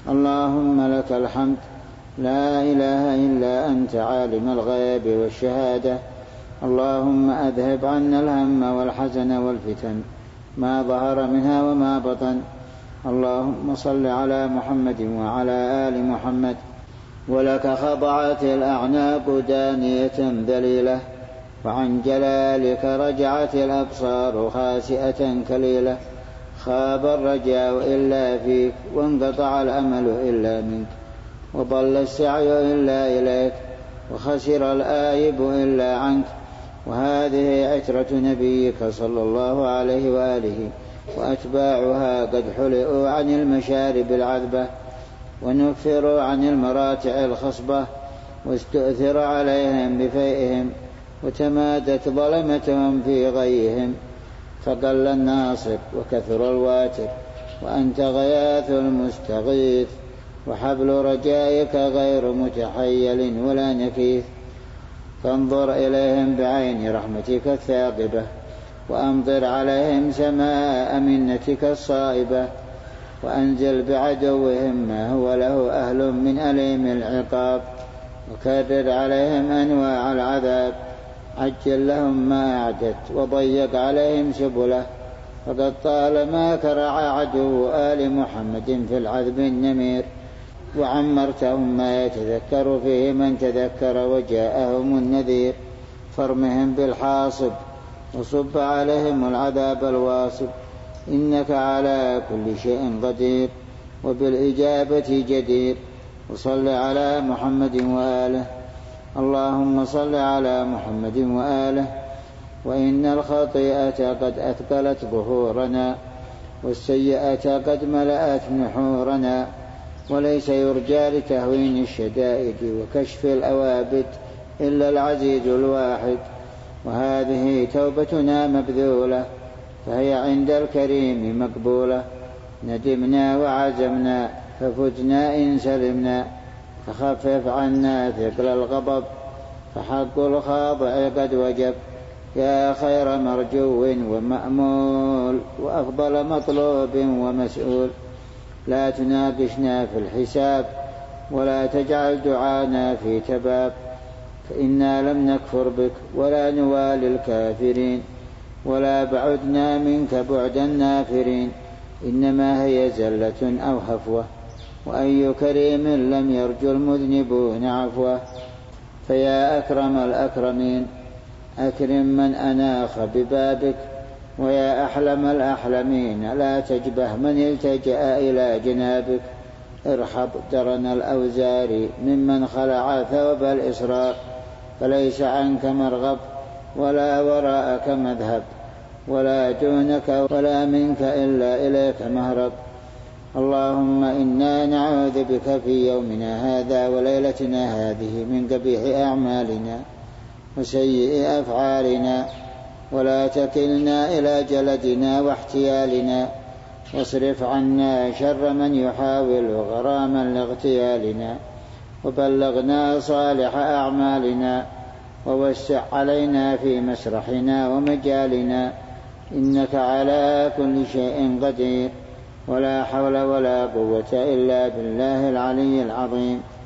اللهم لك الحمد، لا إله إلا أنت عالم الغيب والشهادة. اللهم أذهب عنا الهم والحزن والفتن ما ظهر منها وما بطن. اللهم صل على محمد وعلى آل محمد. ولك خضعت الأعناق دانية ذليلة، وعن جلالك رجعت الأبصار خاسئة كليلة. خاب الرجاء إلا فيك، وانقطع الأمل إلا منك، وضل السعي إلا إليك، وخسر الآيب إلا عنك. وهذه عترة نبيك صلى الله عليه وآله، وأتباعها قد حلئوا عن المشارب العذبة، ونفروا عن المراتع الخصبة، واستؤثر عليهم بفيئهم، وتمادت ظلمتهم في غيهم. فقل الناصر وكثر الواتر، وأنت غياث المستغيث، وحبل رجائك غير متحيل ولا نكيث. فانظر إليهم بعين رحمتك الثاقبة، وأمطر عليهم سماء منتك الصائبة، وأنزل بعدوهم ما هو له أهل من أليم العقاب، وكرر عليهم أنواع العذاب. عجل لهم ما أعدت، وضيق عليهم سبله، فقد طالما كرع عدو آل محمد في العذب النمير، وعمرتهم ما يتذكر فيه من تذكر وجاءهم النذير. فارمهم بالحاصب، وصب عليهم العذاب الواصب، إنك على كل شيء قدير، وبالإجابة جدير. وصل على محمد وآله. اللهم صل على محمد وآله. وإن الخطيئة قد أثقلت ظهورنا، والسيئة قد ملأت نحورنا، وليس يرجى لتهوين الشدائد وكشف الأوابد إلا العزيز الواحد. وهذه توبتنا مبذولة، فهي عند الكريم مقبولة. ندمنا وعزمنا، ففتنا إن سلمنا، فخفف عنا ثقل الغضب، فحق الخاضع قد وجب. يا خير مرجو ومأمول، وأفضل مطلوب ومسؤول، لا تناقشنا في الحساب، ولا تجعل دعانا في تباب، فإنا لم نكفر بك ولا نوالي الكافرين، ولا بعدنا منك بعد النافرين، إنما هي زلة أو هفوة، وأي كريم لم يرجو المذنبون عفوه. فيا أكرم الأكرمين، أكرم من أناخ ببابك، ويا أحلم الأحلمين لا تجبه من التجأ إلى جنابك. ارحب درن الأوزار ممن خلع ثوب الإسرار، فليس عنك مرغب ولا وراءك مذهب، ولا دونك ولا منك إلا إليك مهرب. اللهم إنا نعوذ بك في يومنا هذا وليلتنا هذه من قبيح أعمالنا وسيئ أفعالنا، ولا تكلنا إلى جلدنا واحتيالنا، واصرف عنا شر من يحاول غراما لاغتيالنا، وبلغنا صالح أعمالنا، ووسع علينا في مسرحنا ومجالنا، إنك على كل شيء قدير، ولا حول ولا قوة إلا بالله العلي العظيم.